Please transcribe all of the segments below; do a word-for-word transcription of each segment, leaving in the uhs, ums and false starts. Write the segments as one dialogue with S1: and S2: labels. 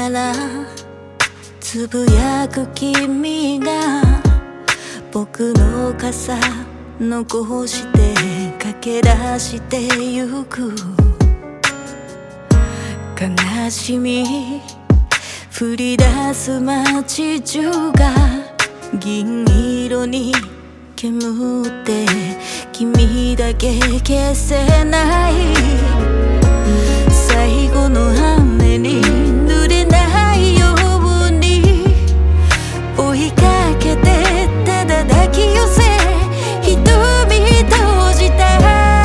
S1: ならつぶやく君が僕の傘残して駆け出してゆく。悲しみ降り出す街中が銀色に煙って君だけ消せない。最後の雨に濡れないように追いかけてただ抱き寄せ瞳閉じた。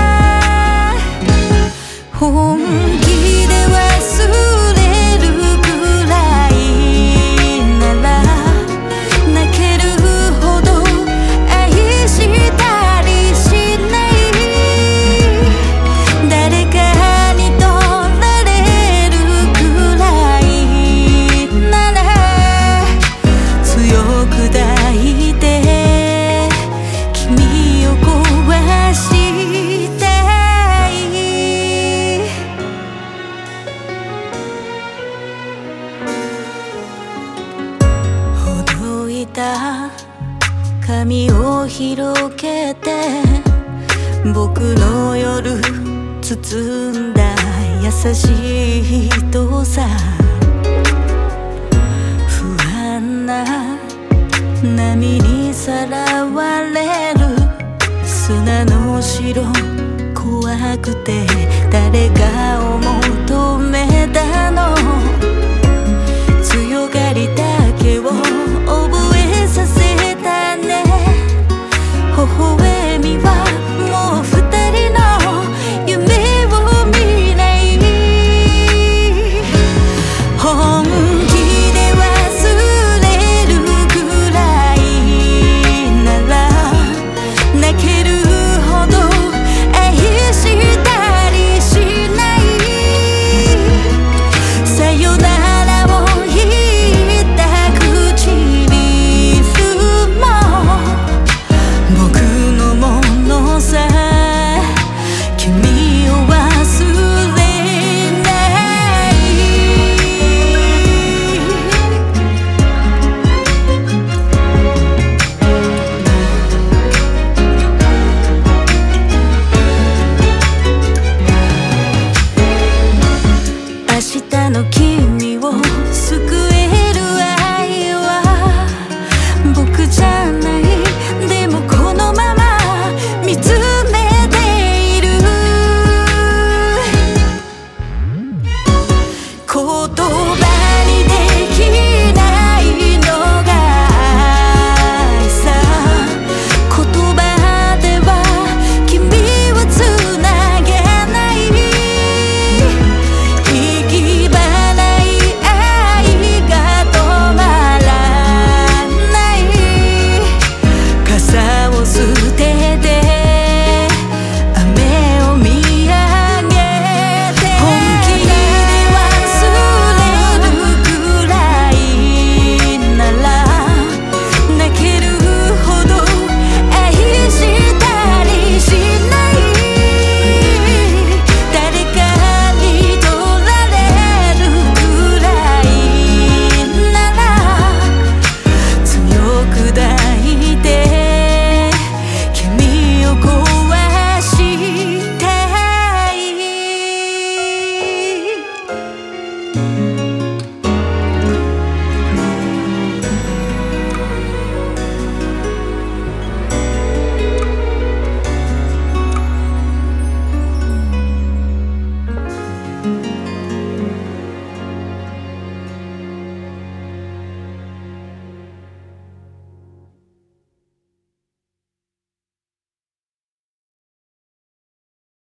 S1: 本気で忘れるくらいなら泣けるほど愛したりしない。誰かに取られるくらいなら強く抱いて君を壊したい。ほどいた髪を広げて僕の夜包んだ優しい人さ。不安な波にさらわれる砂の城怖くて誰がを求めたの。強がりだけを覚えさせたね。微笑みはもう二人の夢を見ない。本気で忘れるくらいなら泣けるほど愛したりしない。さよならを言った唇も僕のものさ。君を忘れない。明日の君を救える愛は僕じゃない。でもこのまま見つめている。言葉